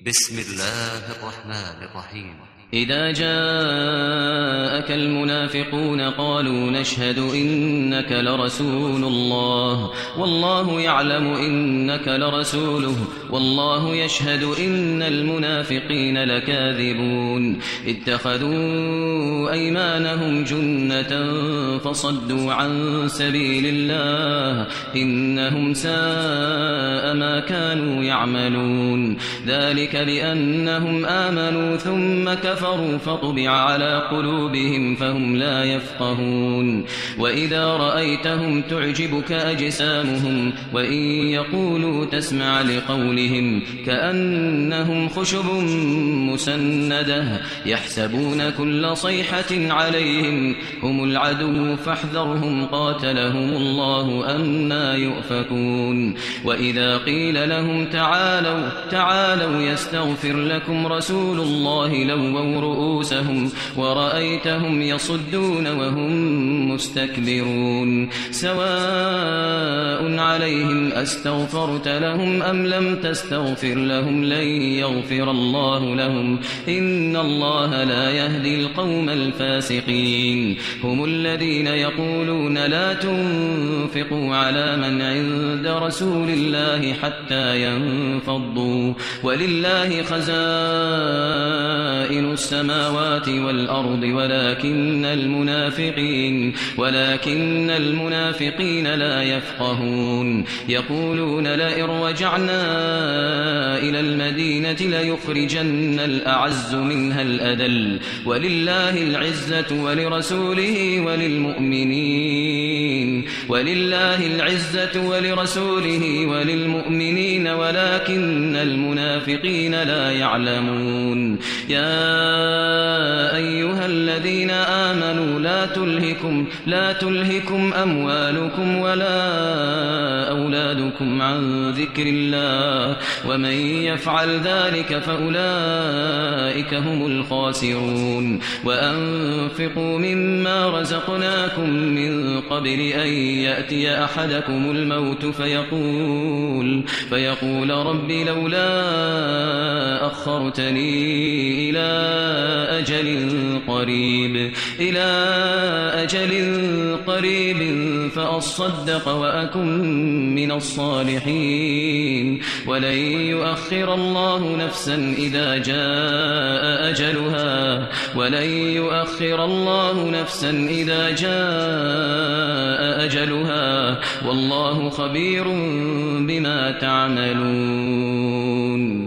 بسم الله الرحمن الرحيم. إذا جاءك المنافقون قالوا نشهد إنك لرسول الله والله يعلم إنك لرسوله والله يشهد إن المنافقين لكاذبون اتخذوا أيمانهم جنة فصدوا عن سبيل الله إنهم ساء ما كانوا يعملون ذلك لأنهم آمنوا ثم كفروا فطبع على قلوبهم فهم لا يفقهون وإذا رأيتهم تعجبك أجسامهم وإن يقولوا تسمع لقولهم كأنهم خشب مسندة يحسبون كل صيحة عليهم هم العدو فاحذرهم قاتلهم الله أنى يؤفكون وإذا قيل لهم تعالوا يستغفر لكم رسول الله لووا رؤوسهم ورأيتهم يصدون وهم مستكبرون سواء عليهم أستغفرت لهم أم لم تستغفر لهم لن يغفر الله لهم إن الله لا يهدي القوم الفاسقين هم الذين يقولون لا تنفقوا على من عند رسول الله حتى ينفضوا ولله خزائن السماوات والأرض ولكن المنافقين لا يفقهون يقولون لئن رجعنا إلى المدينة ليخرجن الأعز منها الأذل ولله العزة ولرسوله وللمؤمنين ولكن المنافقين لا يعلمون يا أيها الذين آمنوا لا تلهكم أموالكم ولا أولادكم عن ذكر الله ومن يفعل ذلك فأولئك هم الخاسرون وأنفقوا مما رزقناكم من قبل أن يأتي أحدكم الموت فيقول رب لولا أخرتني إلى أجل قريب فأصدق وأكن من الصالحين ولن يؤخر الله نفسا إذا جاء أجلها والله خبير بما تعملون.